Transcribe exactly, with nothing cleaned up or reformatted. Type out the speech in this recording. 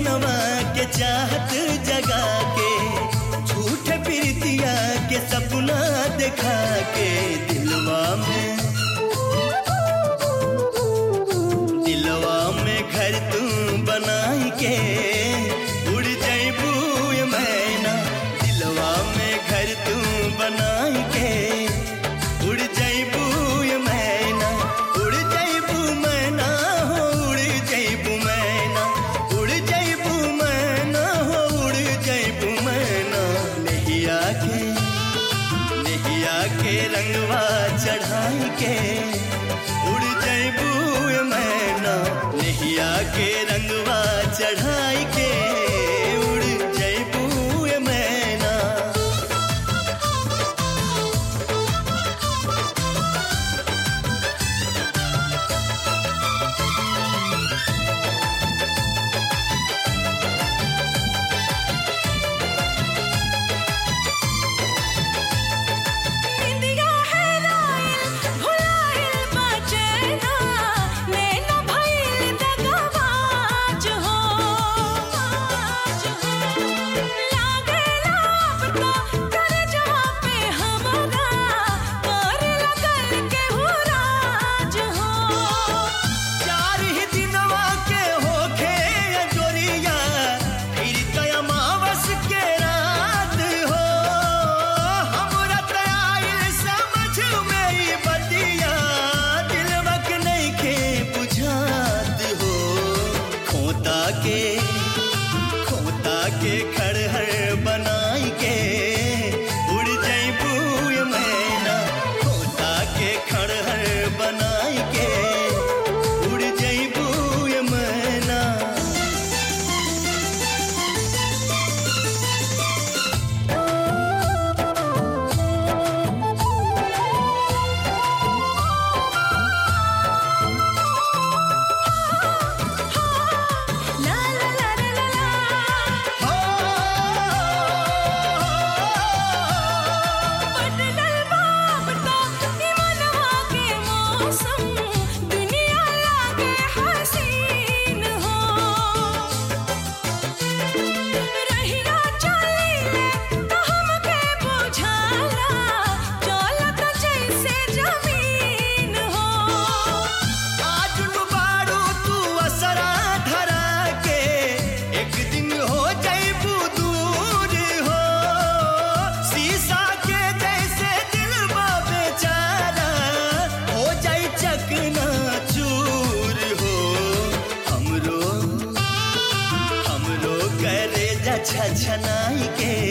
मनवा के चाहत जगा के, झूठे प्रीतिया के सपना दिखा के, दिलवा में दिलवा में घर तू बनाई के, उड़ जाइबू ये मैना, दिलवा में घर तू बनाई के, उड़ जाइबू ये मैना, उड़ जाइबू मैना हो, उड़ जाइबू मैना, उड़ जाइबू मैना हो, उड़ जाइबू मैना। नैया के नैया के रंगवा चढ़ाई के, उड़ जाइबू ये मैना, नैया के रंगवा चढ़ाई के, उड़ जाइबू ये मैना। के खोता के खड़हर बनाई के, उड़ जाइबू ये मैना, खोता के खड़हर बनाई के, उड़ जाइबू ये मैना। छछनाई के,